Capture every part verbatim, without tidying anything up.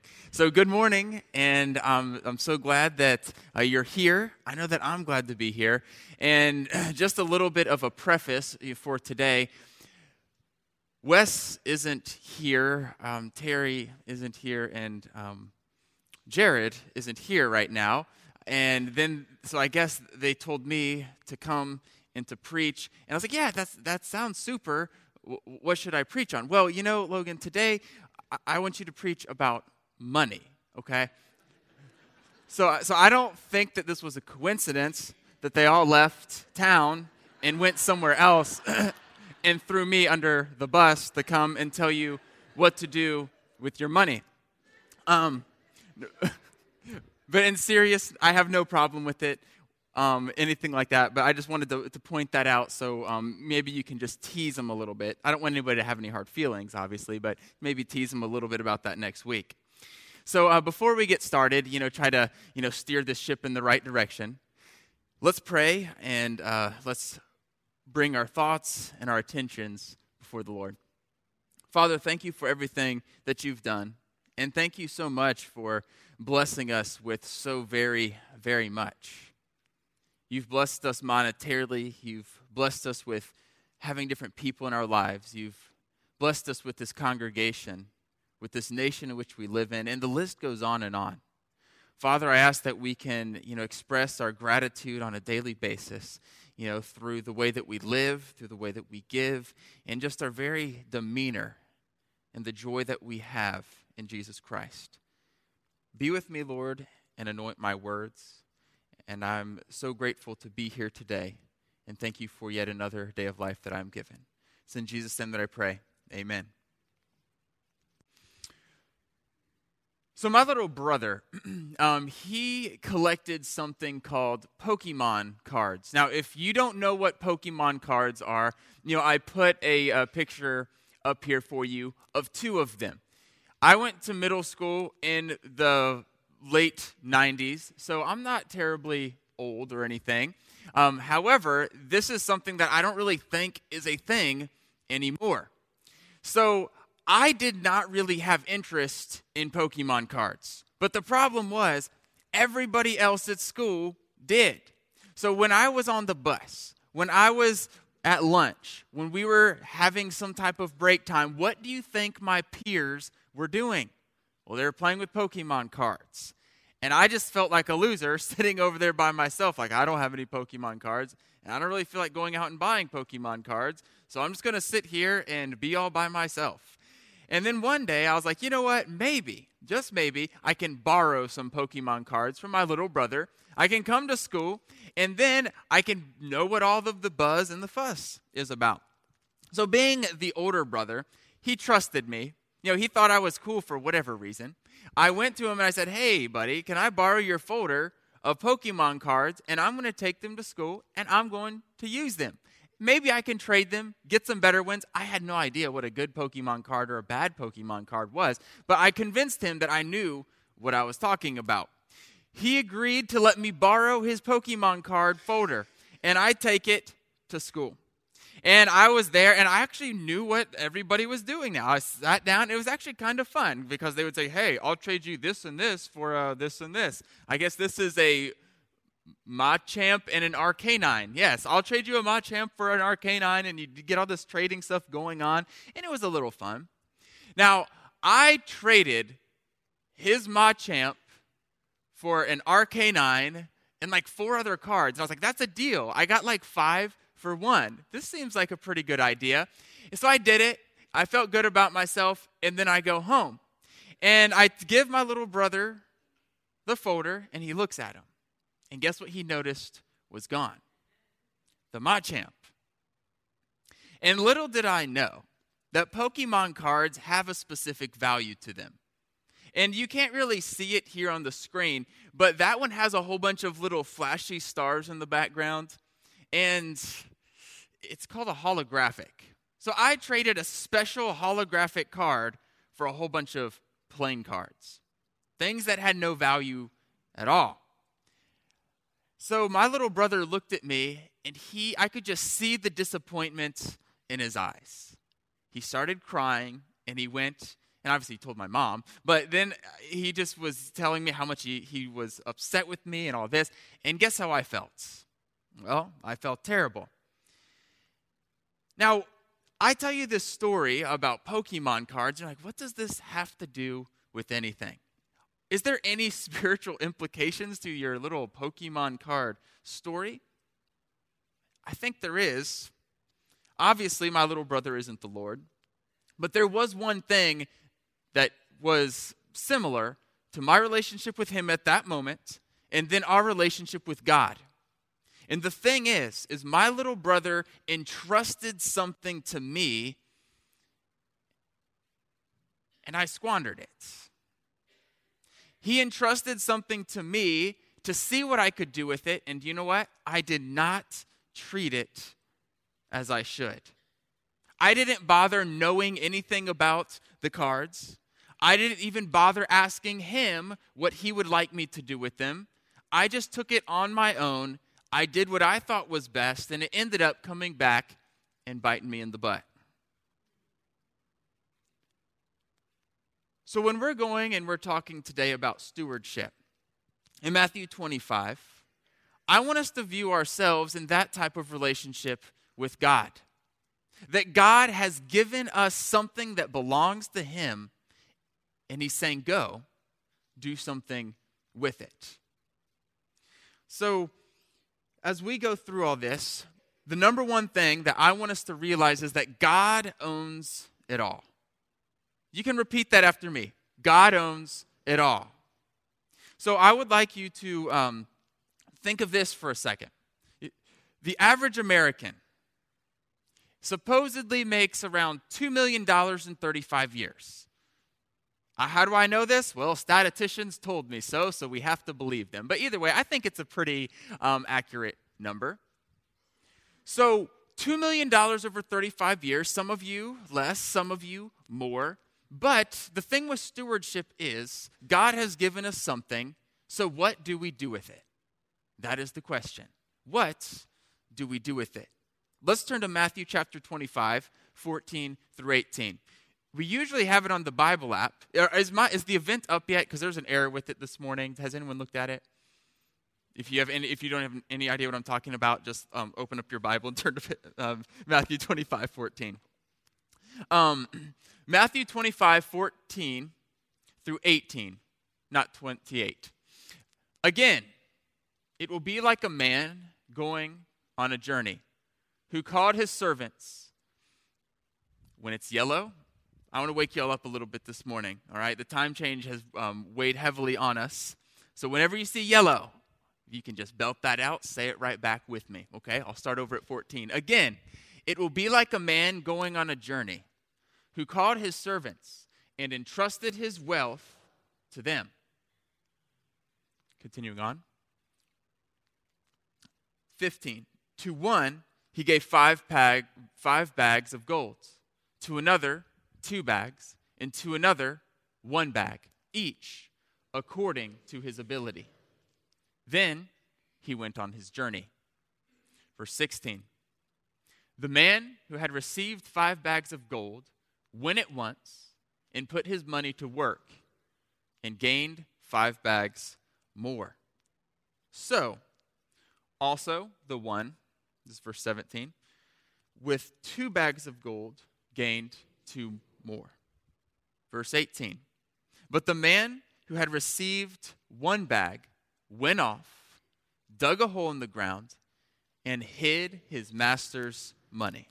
So good morning, and um, I'm so glad that uh, you're here. I know that I'm glad to be here. And just a little bit of a preface for today. Wes isn't here, um, Terry isn't here, and um, Jared isn't here right now. And then, so I guess they told me to come and to preach. And I was like, yeah, that's, that sounds super. W- what should I preach on? Well, you know, Logan, today I, I want you to preach about money, okay? So, so I don't think that this was a coincidence that they all left town and went somewhere else and threw me under the bus to come and tell you what to do with your money. Um, but in serious, I have no problem with it, um, anything like that. But I just wanted to, to point that out so um, maybe you can just tease them a little bit. I don't want anybody to have any hard feelings, obviously, but maybe tease them a little bit about that next week. So uh, before we get started, you know, try to, you know, steer this ship in the right direction. Let's pray and uh, let's bring our thoughts and our attentions before the Lord. Father, thank you for everything that you've done. And thank you so much for blessing us with so very, very much. You've blessed us monetarily. You've blessed us with having different people in our lives. You've blessed us with this congregation, with this nation in which we live in, and the list goes on and on. Father, I ask that we can, you know, express our gratitude on a daily basis, you know, through the way that we live, through the way that we give, and just our very demeanor and the joy that we have in Jesus Christ. Be with me, Lord, and anoint my words. And I'm so grateful to be here today, and thank you for yet another day of life that I'm given. It's in Jesus' name that I pray. Amen. So my little brother, um, he collected something called Pokemon cards. Now, if you don't know what Pokemon cards are, you know, I put a, a picture up here for you of two of them. I went to middle school in the late nineties, so I'm not terribly old or anything. Um, however, this is something that I don't really think is a thing anymore. So I did not really have interest in Pokemon cards. But the problem was, everybody else at school did. So when I was on the bus, when I was at lunch, when we were having some type of break time, what do you think my peers were doing? Well, they were playing with Pokemon cards. And I just felt like a loser sitting over there by myself, like I don't have any Pokemon cards, and I don't really feel like going out and buying Pokemon cards, so I'm just going to sit here and be all by myself. And then one day I was like, you know what, maybe, just maybe, I can borrow some Pokemon cards from my little brother. I can come to school, and then I can know what all of the buzz and the fuss is about. So being the older brother, he trusted me. You know, he thought I was cool for whatever reason. I went to him and I said, hey, buddy, can I borrow your folder of Pokemon cards, and I'm going to take them to school, and I'm going to use them. Maybe I can trade them, get some better ones. I had no idea what a good Pokemon card or a bad Pokemon card was, but I convinced him that I knew what I was talking about. He agreed to let me borrow his Pokemon card folder, and I take it to school. And I was there, and I actually knew what everybody was doing now. I sat down. It was actually kind of fun because they would say, hey, I'll trade you this and this for uh, this and this. I guess this is a Machamp and an Arcanine. Yes, I'll trade you a Machamp for an Arcanine, and you get all this trading stuff going on, and it was a little fun. Now, I traded his Machamp for an Arcanine and like four other cards. And I was like, that's a deal. I got like five for one. This seems like a pretty good idea. And so I did it. I felt good about myself, and then I go home. And I give my little brother the folder, and he looks at him. And guess what he noticed was gone? The Machamp. And little did I know that Pokemon cards have a specific value to them. And you can't really see it here on the screen, but that one has a whole bunch of little flashy stars in the background. And it's called a holographic. So I traded a special holographic card for a whole bunch of plain cards. Things that had no value at all. So my little brother looked at me, and he, I could just see the disappointment in his eyes. He started crying, and he went And obviously he told my mom. But then he just was telling me how much he, he was upset with me and all this. And guess how I felt? Well, I felt terrible. Now, I tell you this story about Pokemon cards. You're like, what does this have to do with anything? Is there any spiritual implications to your little Pokemon card story? I think there is. Obviously, my little brother isn't the Lord. But there was one thing that was similar to my relationship with him at that moment and then our relationship with God. And the thing is, is my little brother entrusted something to me and I squandered it. He entrusted something to me to see what I could do with it, and you know what? I did not treat it as I should. I didn't bother knowing anything about the cards. I didn't even bother asking him what he would like me to do with them. I just took it on my own. I did what I thought was best, and it ended up coming back and biting me in the butt. So when we're going and we're talking today about stewardship, in Matthew twenty-five, I want us to view ourselves in that type of relationship with God. That God has given us something that belongs to him, and he's saying, go, do something with it. So, as we go through all this, the number one thing that I want us to realize is that God owns it all. You can repeat that after me. God owns it all. So I would like you to um, think of this for a second. The average American supposedly makes around two million dollars in thirty-five years. Uh, how do I know this? Well, statisticians told me so, so we have to believe them. But either way, I think it's a pretty um, accurate number. So two million dollars over thirty-five years, some of you less, some of you more. But the thing with stewardship is God has given us something, so what do we do with it? That is the question. What do we do with it? Let's turn to Matthew chapter twenty-five, fourteen through eighteen. We usually have it on the Bible app. Is, my, is the event up yet? Because there's an error with it this morning. Has anyone looked at it? If you have any, if you don't have any idea what I'm talking about, just um, open up your Bible and turn to um, Matthew twenty-five, fourteen. Um, Matthew twenty-five, fourteen through eighteen, not twenty-eight. Again, it will be like a man going on a journey who called his servants. When it's yellow, I want to wake you all up a little bit this morning, all right? The time change has um, weighed heavily on us. So whenever you see yellow, you can just belt that out, say it right back with me, okay? I'll start over at fourteen. Again, it will be like a man going on a journey who called his servants and entrusted his wealth to them. Continuing on. fifteen. To one, he gave five, bag, five bags of gold. To another, two bags. And to another, one bag. Each according to his ability. Then he went on his journey. Verse sixteen. The man who had received five bags of gold went at once and put his money to work and gained five bags more. So, also the one, this is verse seventeen, with two bags of gold gained two more. Verse eighteen. But the man who had received one bag went off, dug a hole in the ground, and hid his master's money.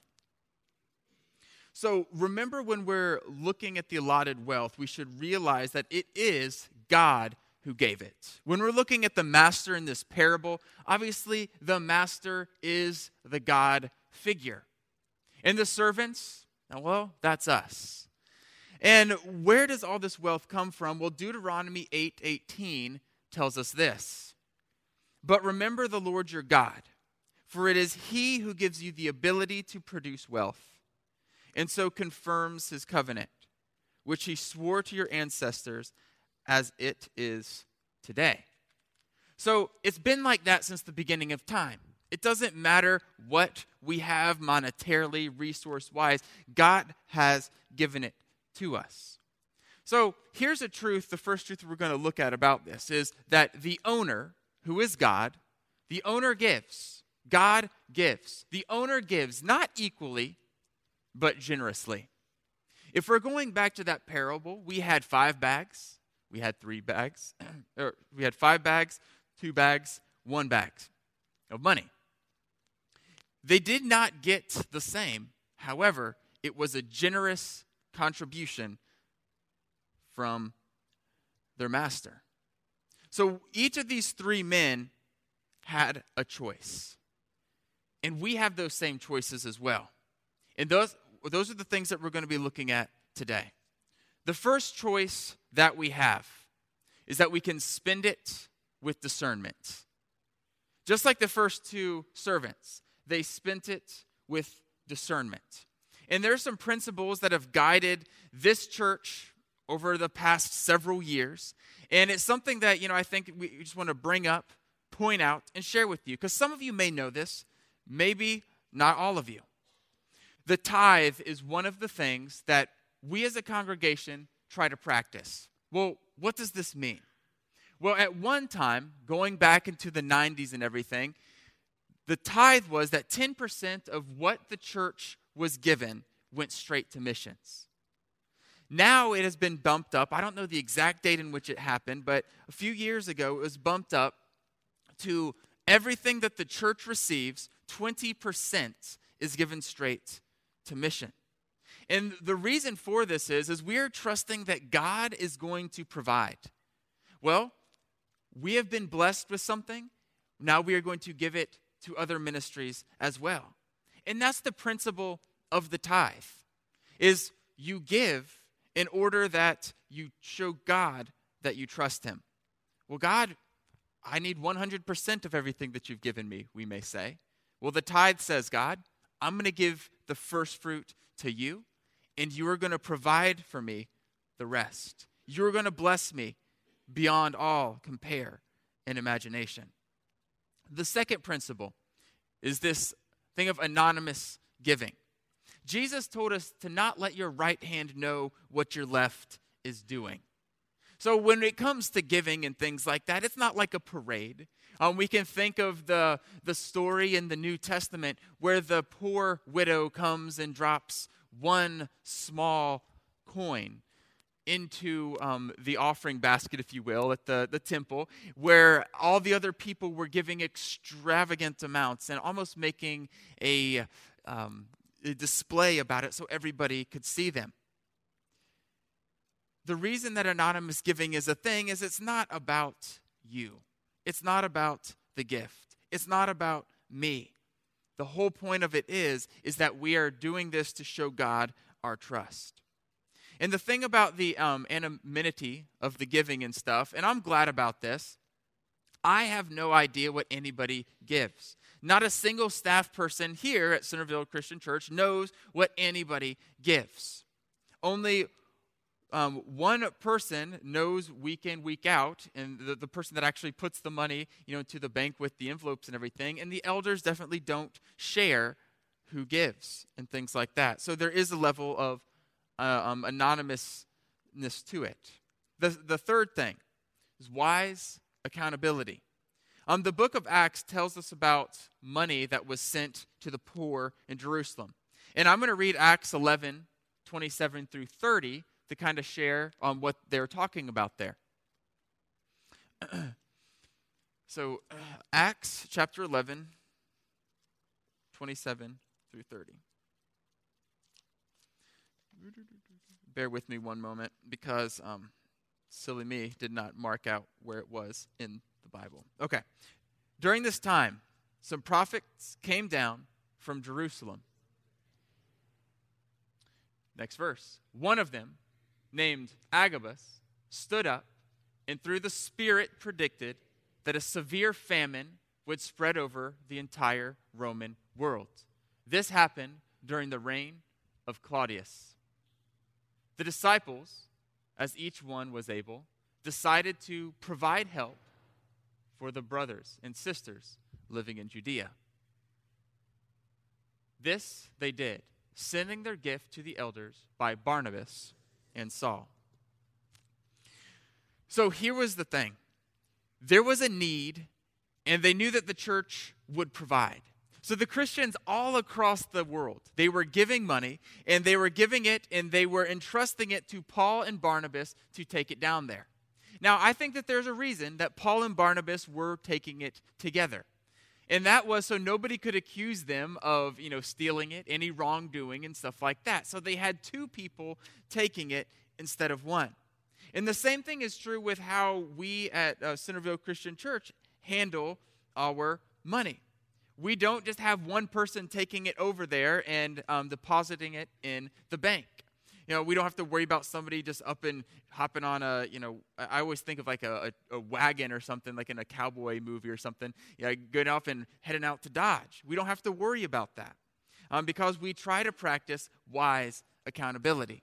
So remember, when we're looking at the allotted wealth, we should realize that it is God who gave it. When we're looking at the master in this parable, obviously the master is the God figure. And the servants, well, that's us. And where does all this wealth come from? Well, Deuteronomy eight eighteen tells us this. But remember the Lord your God, for it is he who gives you the ability to produce wealth, and so confirms his covenant, which he swore to your ancestors as it is today. So it's been like that since the beginning of time. It doesn't matter what we have monetarily, resource-wise. God has given it to us. So here's a truth, the first truth we're going to look at about this is that the owner, who is God, the owner gives. God gives. The owner gives, not equally, but generously. If we're going back to that parable, we had five bags, we had three bags, or we had five bags, two bags, one bag of money. They did not get the same. However, it was a generous contribution from their master. So each of these three men had a choice. And we have those same choices as well. And those, those are the things that we're going to be looking at today. The first choice that we have is that we can spend it with discernment. Just like the first two servants, they spent it with discernment. And there are some principles that have guided this church over the past several years. And it's something that, you know, I think we just want to bring up, point out, and share with you. Because some of you may know this, maybe not all of you. The tithe is one of the things that we as a congregation try to practice. Well, what does this mean? Well, at one time, going back into the nineties and everything, the tithe was that ten percent of what the church was given went straight to missions. Now it has been bumped up. I don't know the exact date in which it happened, but a few years ago it was bumped up to everything that the church receives, twenty percent is given straight to mission. And the reason for this is, is we are trusting that God is going to provide. Well, we have been blessed with something. Now we are going to give it to other ministries as well. And that's the principle of the tithe, is you give in order that you show God that you trust him. Well, God, I need one hundred percent of everything that you've given me, we may say. Well, the tithe says, God, I'm going to give the first fruit to you, and you are going to provide for me the rest. You're going to bless me beyond all compare and imagination. The second principle is this thing of anonymous giving. Jesus told us to not let your right hand know what your left is doing. So when it comes to giving and things like that, it's not like a parade. Um, we can think of the, the story in the New Testament where the poor widow comes and drops one small coin into um, the offering basket, if you will, at the, the temple, where all the other people were giving extravagant amounts and almost making a, um, a display about it so everybody could see them. The reason that anonymous giving is a thing is it's not about you. It's not about the gift. It's not about me. The whole point of it is, is that we are doing this to show God our trust. And the thing about the um, anonymity of the giving and stuff, and I'm glad about this, I have no idea what anybody gives. Not a single staff person here at Centerville Christian Church knows what anybody gives. Only um, one person knows week in, week out, and the, the person that actually puts the money, you know, to the bank with the envelopes and everything, and the elders definitely don't share who gives and things like that. So there is a level of uh, um, anonymousness to it. The, the third thing is wise accountability. Um, the book of Acts tells us about money that was sent to the poor in Jerusalem. And I'm going to read Acts eleven, twenty-seven through thirty to kind of share on what they're talking about there. So uh, Acts chapter eleven, twenty-seven through thirty. Bear with me one moment because um, silly me did not mark out where it was in the Bible. Okay. During this time, some prophets came down from Jerusalem. Next verse. One of them, named Agabus, stood up and through the Spirit predicted that a severe famine would spread over the entire Roman world. This happened during the reign of Claudius. The disciples, as each one was able, decided to provide help for the brothers and sisters living in Judea. This they did, sending their gift to the elders by Barnabas and Saul. So here was the thing. There was a need, and they knew that the church would provide. So the Christians all across the world, they were giving money, and they were giving it, and they were entrusting it to Paul and Barnabas to take it down there. Now, I think that there's a reason that Paul and Barnabas were taking it together. And that was so nobody could accuse them of, you know, stealing it, any wrongdoing and stuff like that. So they had two people taking it instead of one. And the same thing is true with how we at uh, Centerville Christian Church handle our money. We don't just have one person taking it over there and um, depositing it in the bank. You know, we don't have to worry about somebody just up and hopping on a, you know, I always think of like a, a, a wagon or something, like in a cowboy movie or something, you know, going off and heading out to Dodge. We don't have to worry about that um, because we try to practice wise accountability.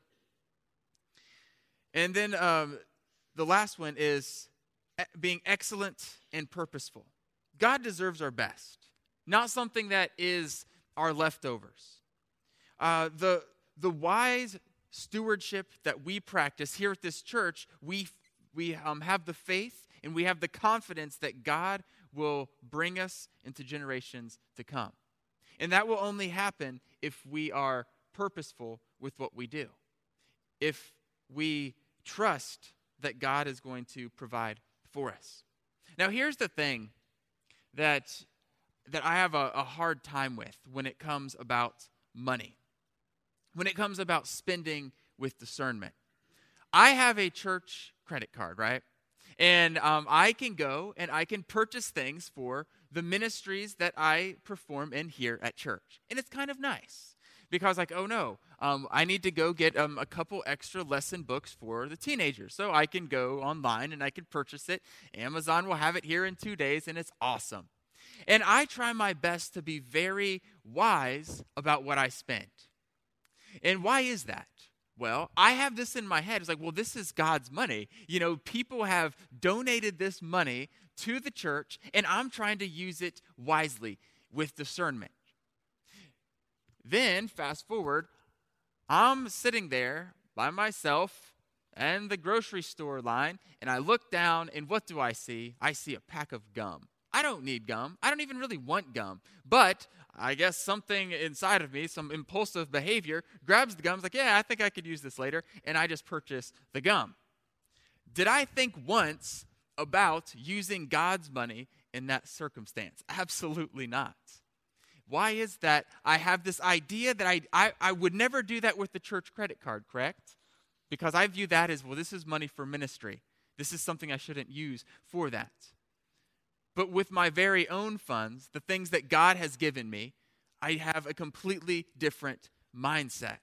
And then um, the last one is being excellent and purposeful. God deserves our best, not something that is our leftovers. Uh, the the wise stewardship that we practice here at this church, we we um, have the faith and we have the confidence that God will bring us into generations to come. And that will only happen if we are purposeful with what we do. If we trust that God is going to provide for us. Now, here's the thing that, that I have a, a hard time with when it comes about money. When it comes about spending with discernment. I have a church credit card, right? And um, I can go and I can purchase things for the ministries that I perform in here at church. And it's kind of nice because like, oh no, um, I need to go get um, a couple extra lesson books for the teenagers. So I can go online and I can purchase it. Amazon will have it here in two days and it's awesome. And I try my best to be very wise about what I spend. And why is that? Well, I have this in my head. It's like, well, this is God's money. You know, people have donated this money to the church, and I'm trying to use it wisely with discernment. Then, fast forward, I'm sitting there by myself in the grocery store line, and I look down, and what do I see? I see a pack of gum. I don't need gum. I don't even really want gum. But I guess something inside of me, some impulsive behavior, grabs the gum, is like, yeah, I think I could use this later, and I just purchase the gum. Did I think once about using God's money in that circumstance? Absolutely not. Why is that? I have this idea that I, I, I would never do that with the church credit card, correct? Because I view that as, well, this is money for ministry. This is something I shouldn't use for that. But with my very own funds, the things that God has given me, I have a completely different mindset.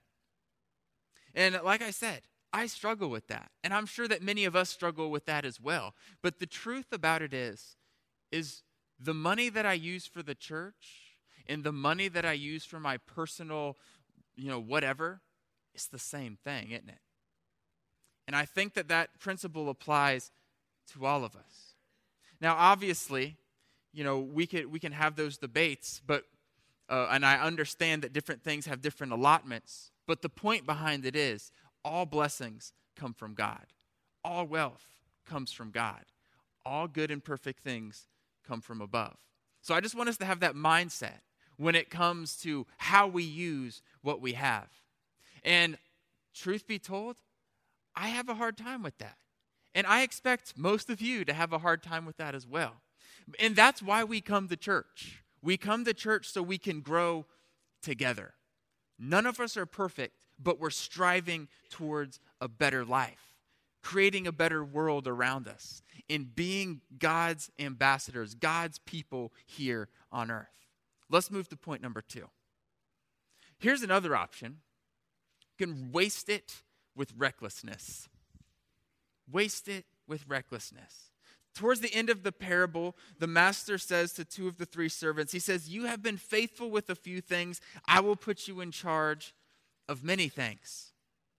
And like I said, I struggle with that. And I'm sure that many of us struggle with that as well. But the truth about it is, is the money that I use for the church and the money that I use for my personal, you know, whatever, it's the same thing, isn't it? And I think that that principle applies to all of us. Now, obviously, you know, we can we can have those debates, but uh, and I understand that different things have different allotments. But the point behind it is, all blessings come from God. All wealth comes from God. All good and perfect things come from above. So I just want us to have that mindset when it comes to how we use what we have. And truth be told, I have a hard time with that. And I expect most of you to have a hard time with that as well. And that's why we come to church. We come to church so we can grow together. None of us are perfect, but we're striving towards a better life, creating a better world around us, and being God's ambassadors, God's people here on earth. Let's move to point number two. Here's another option. You can waste it with recklessness. Waste it with recklessness. Towards the end of the parable, the master says to two of the three servants, he says, you have been faithful with a few things. I will put you in charge of many things.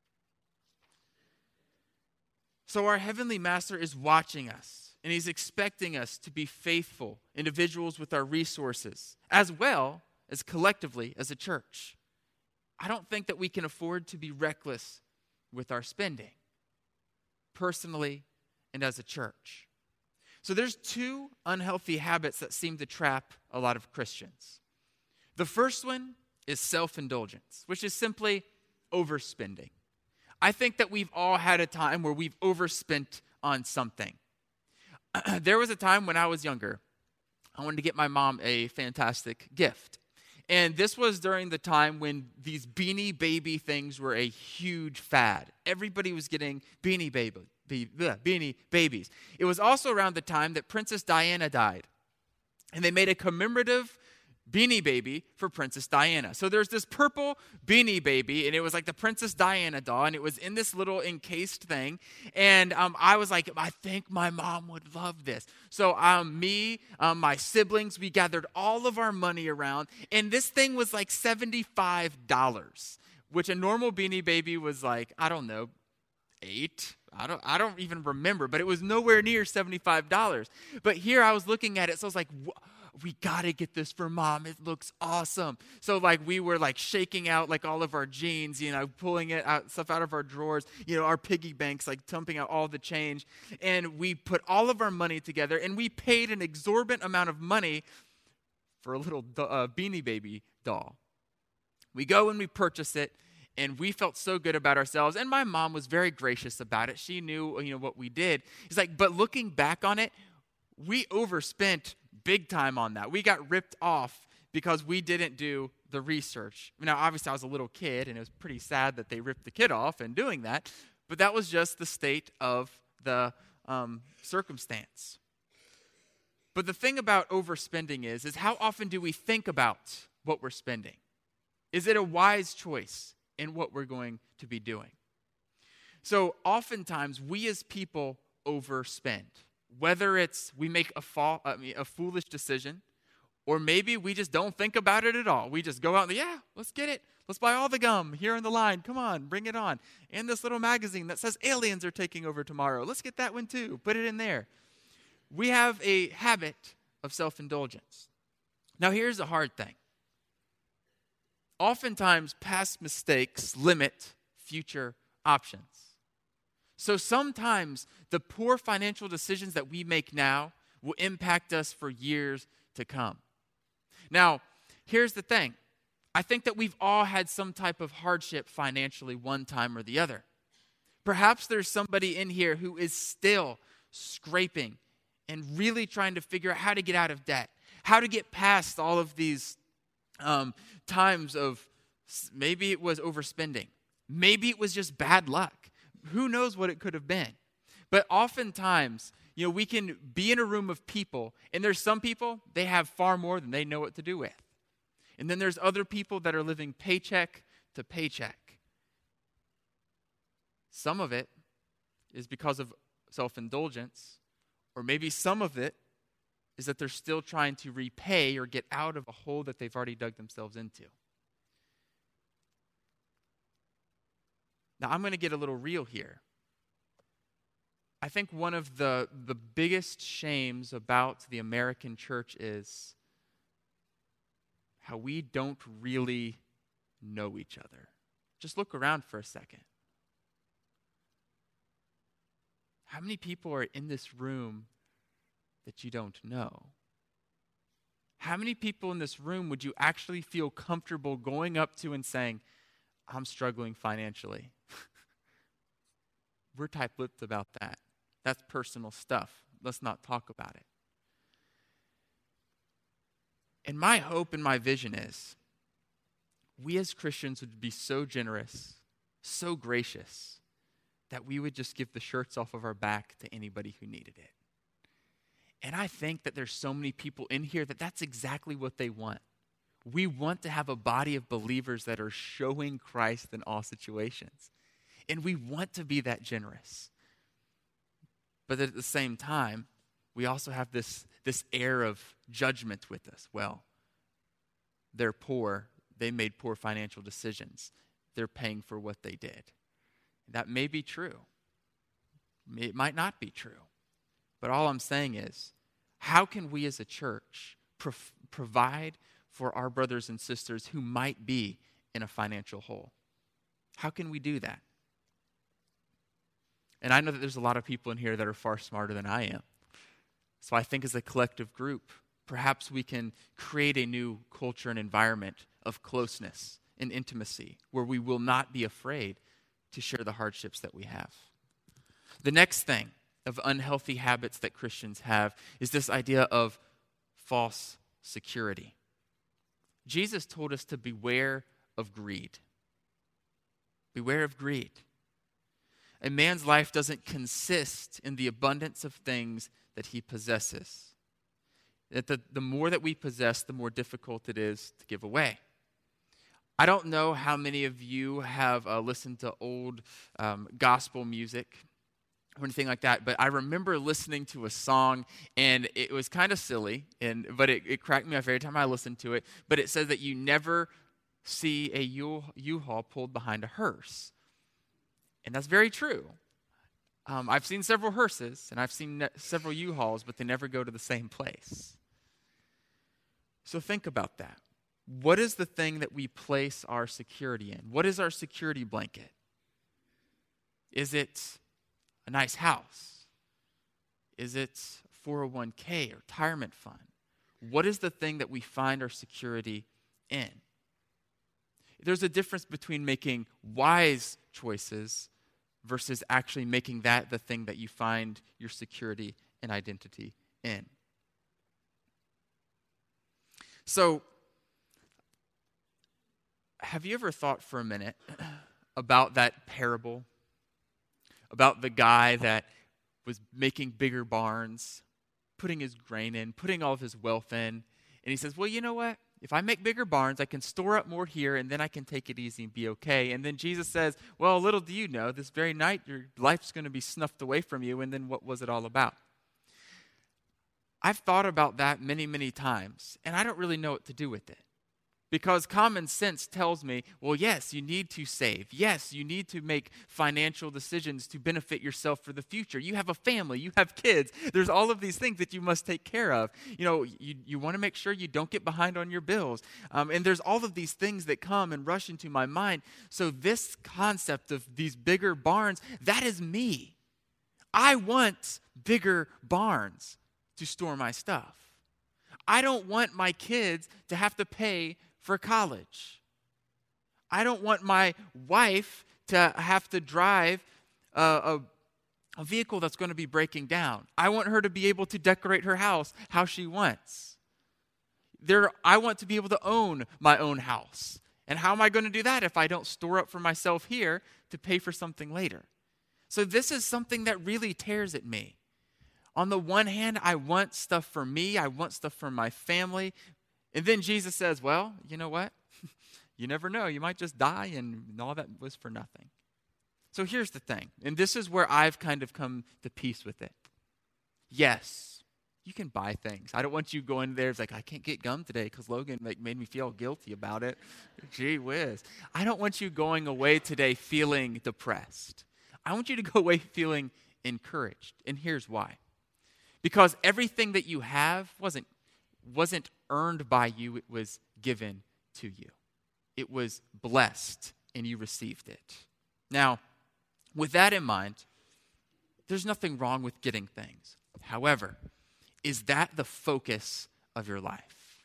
So our heavenly master is watching us, and he's expecting us to be faithful individuals with our resources, as well as collectively as a church. I don't think that we can afford to be reckless with our spending. Personally, and as a church. So there's two unhealthy habits that seem to trap a lot of Christians. The first one is self-indulgence, which is simply overspending. I think that we've all had a time where we've overspent on something. There was a time when I was younger, I wanted to get my mom a fantastic gift. And this was during the time when these Beanie Baby things were a huge fad. Everybody was getting Beanie Baby, be, bleh, Beanie Babies. It was also around the time that Princess Diana died. And they made a commemorative Beanie Baby for Princess Diana. So there's this purple Beanie Baby, and it was like the Princess Diana doll, and it was in this little encased thing. And um, I was like, I think my mom would love this. So um, me, um, my siblings, we gathered all of our money around, and this thing was like seventy-five dollars, which a normal Beanie Baby was like, I don't know, eight. I don't I don't even remember, but it was nowhere near seventy-five dollars. But here I was looking at it, so I was like, we got to get this for mom. It looks awesome. So like we were like shaking out like all of our jeans, you know, pulling it out, stuff out of our drawers, you know, our piggy banks, like dumping out all the change. And we put all of our money together, and we paid an exorbitant amount of money for a little uh, Beanie Baby doll. We go and we purchase it, and we felt so good about ourselves. And my mom was very gracious about it. She knew, you know, what we did. It's like, but looking back on it, we overspent big time on that. We got ripped off because we didn't do the research. Now, obviously, I was a little kid, and it was pretty sad that they ripped the kid off in doing that. But that was just the state of the um, circumstance. But the thing about overspending is, is how often do we think about what we're spending? Is it a wise choice in what we're going to be doing? So oftentimes, we as people overspend. Whether it's we make a, fall, I mean, a foolish decision, or maybe we just don't think about it at all. We just go out and, yeah, let's get it. Let's buy all the gum here in the line. Come on, bring it on. And this little magazine that says aliens are taking over tomorrow. Let's get that one too. Put it in there. We have a habit of self-indulgence. Now, here's the hard thing. Oftentimes, past mistakes limit future options. So sometimes the poor financial decisions that we make now will impact us for years to come. Now, here's the thing. I think that we've all had some type of hardship financially one time or the other. Perhaps there's somebody in here who is still scraping and really trying to figure out how to get out of debt, how to get past all of these um, times of maybe it was overspending. Maybe it was just bad luck. Who knows what it could have been? But oftentimes, you know, we can be in a room of people, and there's some people, they have far more than they know what to do with. And then there's other people that are living paycheck to paycheck. Some of it is because of self-indulgence, or maybe some of it is that they're still trying to repay or get out of a hole that they've already dug themselves into. Now, I'm going to get a little real here. I think one of the, the biggest shames about the American church is how we don't really know each other. Just look around for a second. How many people are in this room that you don't know? How many people in this room would you actually feel comfortable going up to and saying, I'm struggling financially? We're tight-lipped about that. That's personal stuff. Let's not talk about it. And my hope and my vision is we as Christians would be so generous, so gracious, that we would just give the shirts off of our back to anybody who needed it. And I think that there's so many people in here that that's exactly what they want. We want to have a body of believers that are showing Christ in all situations. And we want to be that generous. But at the same time, we also have this, this air of judgment with us. Well, they're poor. They made poor financial decisions. They're paying for what they did. That may be true. It might not be true. But all I'm saying is, how can we as a church pro- provide for our brothers and sisters who might be in a financial hole? How can we do that? And I know that there's a lot of people in here that are far smarter than I am. So I think as a collective group, perhaps we can create a new culture and environment of closeness and intimacy where we will not be afraid to share the hardships that we have. The next thing of unhealthy habits that Christians have is this idea of false security. Jesus told us to beware of greed. Beware of greed. A man's life doesn't consist in the abundance of things that he possesses. That the, the more that we possess, the more difficult it is to give away. I don't know how many of you have uh, listened to old um, gospel music or anything like that, but I remember listening to a song, and it was kind of silly, and but it, it cracked me up every time I listened to it. But it says that you never see a U- U-Haul pulled behind a hearse. And that's very true. Um, I've seen several hearses, and I've seen ne- several U-Hauls, but they never go to the same place. So think about that. What is the thing that we place our security in? What is our security blanket? Is it a nice house? Is it four oh one k or retirement fund? What is the thing that we find our security in? There's a difference between making wise choices versus actually making that the thing that you find your security and identity in. So, have you ever thought for a minute about that parable? About the guy that was making bigger barns, putting his grain in, putting all of his wealth in, and he says, well, you know what? If I make bigger barns, I can store up more here, and then I can take it easy and be okay. And then Jesus says, well, little do you know, this very night your life's going to be snuffed away from you, and then what was it all about? I've thought about that many, many times, and I don't really know what to do with it. Because common sense tells me, well, yes, you need to save. Yes, you need to make financial decisions to benefit yourself for the future. You have a family. You have kids. There's all of these things that you must take care of. You know, you, you want to make sure you don't get behind on your bills. Um, and there's all of these things that come and rush into my mind. So this concept of these bigger barns, that is me. I want bigger barns to store my stuff. I don't want my kids to have to pay for college. I don't want my wife to have to drive a, a, a vehicle that's going to be breaking down. I want her to be able to decorate her house how she wants. There, I want to be able to own my own house. And how am I going to do that if I don't store up for myself here to pay for something later? So this is something that really tears at me. On the one hand, I want stuff for me. I want stuff for my family. And then Jesus says, well, you know what? You never know. You might just die, and all that was for nothing. So here's the thing, and this is where I've kind of come to peace with it. Yes, you can buy things. I don't want you going there. It's like, I can't get gum today because Logan like made me feel guilty about it. Gee whiz. I don't want you going away today feeling depressed. I want you to go away feeling encouraged. And here's why. Because everything that you have wasn't wasn't earned by you, it was given to you. It was blessed, and you received it. Now, with that in mind, there's nothing wrong with getting things. However, is that the focus of your life?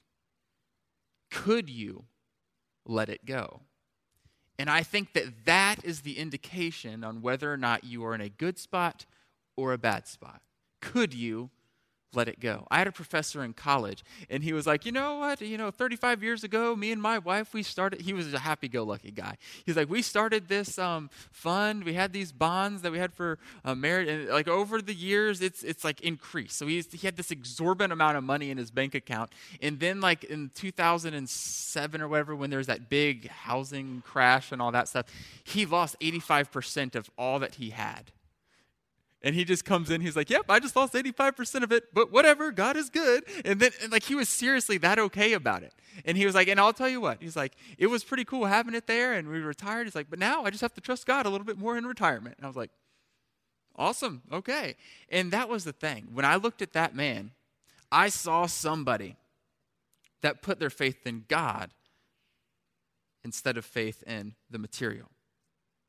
Could you let it go? And I think that that is the indication on whether or not you are in a good spot or a bad spot. Could you let it go? I had a professor in college, and he was like, you know what, you know, thirty-five years ago, me and my wife, we started, he was a happy-go-lucky guy. He's like, we started this um, fund, we had these bonds that we had for uh, marriage, and like over the years, it's it's like increased. So he's, he had this exorbitant amount of money in his bank account, and then like in two thousand seven or whatever, when there was that big housing crash and all that stuff, he lost eighty-five percent of all that he had. And he just comes in, he's like, yep, I just lost eighty-five percent of it, but whatever, God is good. And then, and like, he was seriously that okay about it. And he was like, and I'll tell you what, he's like, it was pretty cool having it there, and we retired. He's like, but now I just have to trust God a little bit more in retirement. And I was like, awesome, okay. And that was the thing. When I looked at that man, I saw somebody that put their faith in God instead of faith in the material.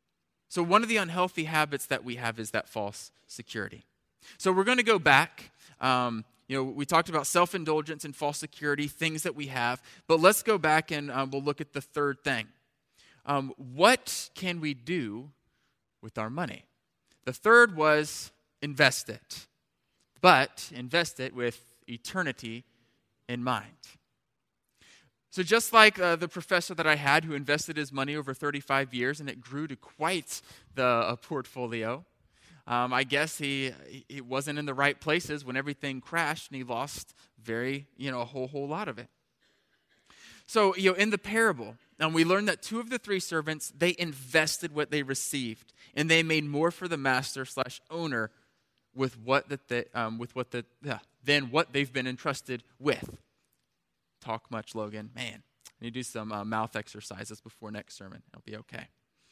So one of the unhealthy habits that we have is that false security. So we're going to go back. Um, you know, we talked about self-indulgence and false security, things that we have. But let's go back and uh, we'll look at the third thing. Um, what can we do with our money? The third was invest it. But invest it with eternity in mind. So just like uh, the professor that I had who invested his money over thirty-five years and it grew to quite the uh, portfolio, um, I guess he he wasn't in the right places when everything crashed and he lost very, you know, a whole, whole lot of it. So, you know, in the parable, um, we learned that two of the three servants, they invested what they received and they made more for the master slash owner with what that they, um, with what the, yeah, than what they've been entrusted with. Talk much, Logan. Man, I need to do some uh, mouth exercises before next sermon. It'll be okay.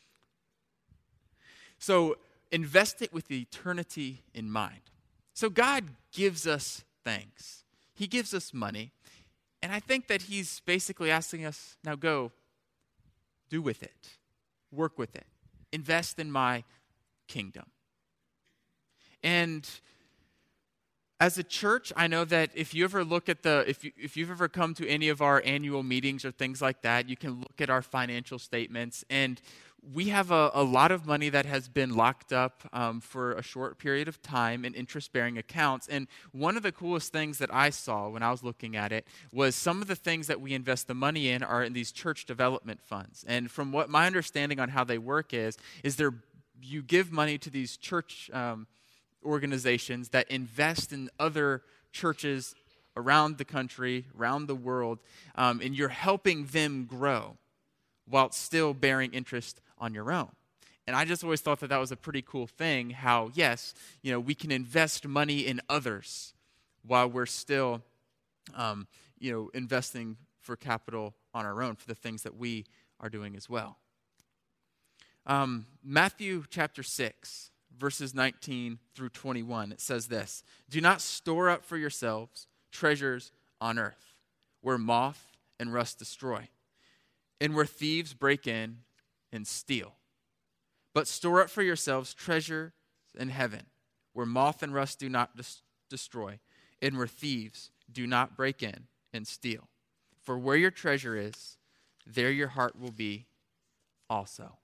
So invest it with eternity in mind. So God gives us things. He gives us money. And I think that he's basically asking us, now go, do with it. Work with it. Invest in my kingdom. And as a church, I know that if you ever look at the, if you if you've ever come to any of our annual meetings or things like that, you can look at our financial statements, and we have a, a lot of money that has been locked up um, for a short period of time in interest-bearing accounts. And one of the coolest things that I saw when I was looking at it was some of the things that we invest the money in are in these church development funds. And from what my understanding on how they work is, is they're you give money to these church um, organizations that invest in other churches around the country, around the world, um, and you're helping them grow while still bearing interest on your own. And I just always thought that that was a pretty cool thing, how, yes, you know, we can invest money in others while we're still, um, you know, investing for capital on our own for the things that we are doing as well. Um, Matthew chapter six. Verses nineteen through twenty-one, it says this: do not store up for yourselves treasures on earth, where moth and rust destroy, and where thieves break in and steal. But store up for yourselves treasure in heaven, where moth and rust do not des- destroy, and where thieves do not break in and steal. For where your treasure is, there your heart will be also.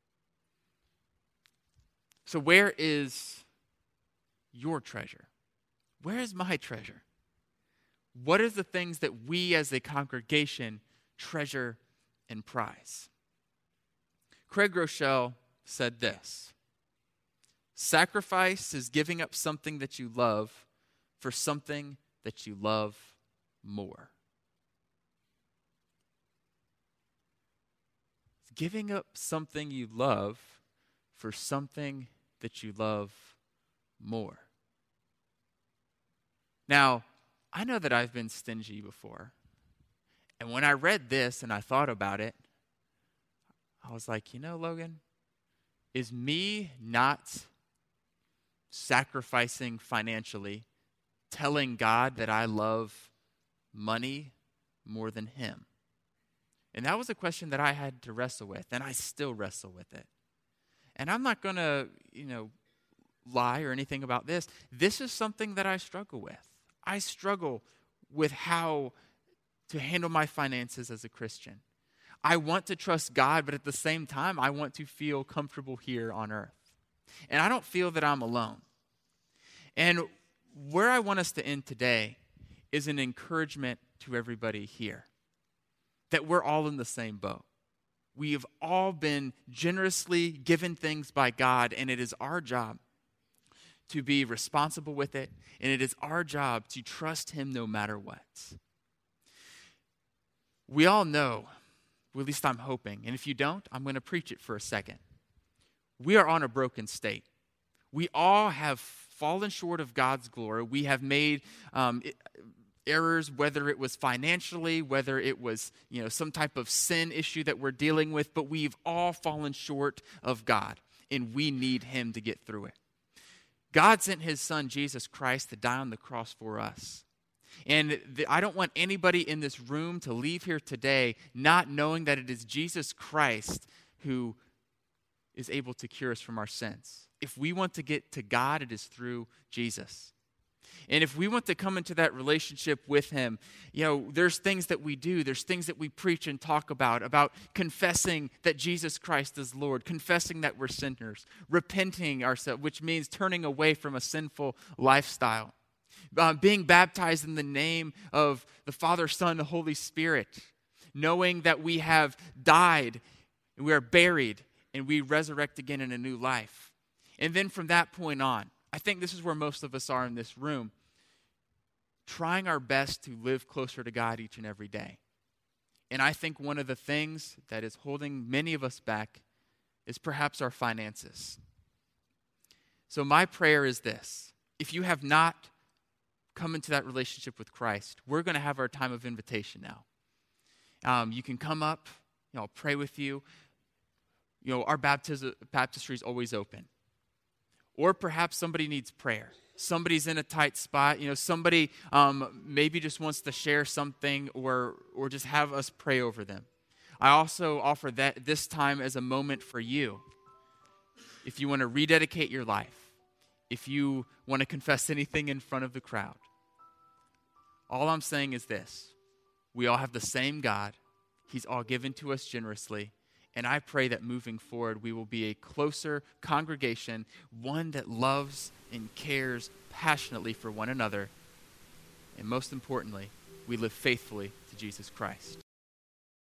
So where is your treasure? Where is my treasure? What are the things that we as a congregation treasure and prize? Craig Rochelle said this: sacrifice is giving up something that you love for something that you love more. Giving up something you love for something that you love more. Now, I know that I've been stingy before. And when I read this and I thought about it, I was like, you know, Logan, is me not sacrificing financially telling God that I love money more than him? And that was a question that I had to wrestle with, and I still wrestle with it. And I'm not going to, you know, lie or anything about this. This is something that I struggle with. I struggle with how to handle my finances as a Christian. I want to trust God, but at the same time, I want to feel comfortable here on earth. And I don't feel that I'm alone. And where I want us to end today is an encouragement to everybody here, that we're all in the same boat. We have all been generously given things by God, and it is our job to be responsible with it, and it is our job to trust him no matter what. We all know, well, at least I'm hoping, and if you don't, I'm going to preach it for a second. We are on a broken state. We all have fallen short of God's glory. We have made um, it, errors, whether it was financially, whether it was, you know, some type of sin issue that we're dealing with, but we've all fallen short of God, and we need him to get through it. God sent his son, Jesus Christ, to die on the cross for us. And the, I don't want anybody in this room to leave here today not knowing that it is Jesus Christ who is able to cure us from our sins. If we want to get to God, it is through Jesus. And if we want to come into that relationship with him, you know, there's things that we do, there's things that we preach and talk about, about confessing that Jesus Christ is Lord, confessing that we're sinners, repenting ourselves, which means turning away from a sinful lifestyle, uh, being baptized in the name of the Father, Son, and Holy Spirit, knowing that we have died, and we are buried, and we resurrect again in a new life. And then from that point on, I think this is where most of us are in this room, trying our best to live closer to God each and every day. And I think one of the things that is holding many of us back is perhaps our finances. So my prayer is this: if you have not come into that relationship with Christ, we're going to have our time of invitation now. Um, you can come up, you know, I'll pray with you. You know, our baptis- baptistry is always open. Or perhaps somebody needs prayer. Somebody's in a tight spot. You know, somebody um, maybe just wants to share something or or just have us pray over them. I also offer that this time as a moment for you. If you want to rededicate your life, if you want to confess anything in front of the crowd, all I'm saying is this: we all have the same God. He's all given to us generously. And I pray that moving forward, we will be a closer congregation, one that loves and cares passionately for one another. And most importantly, we live faithfully to Jesus Christ.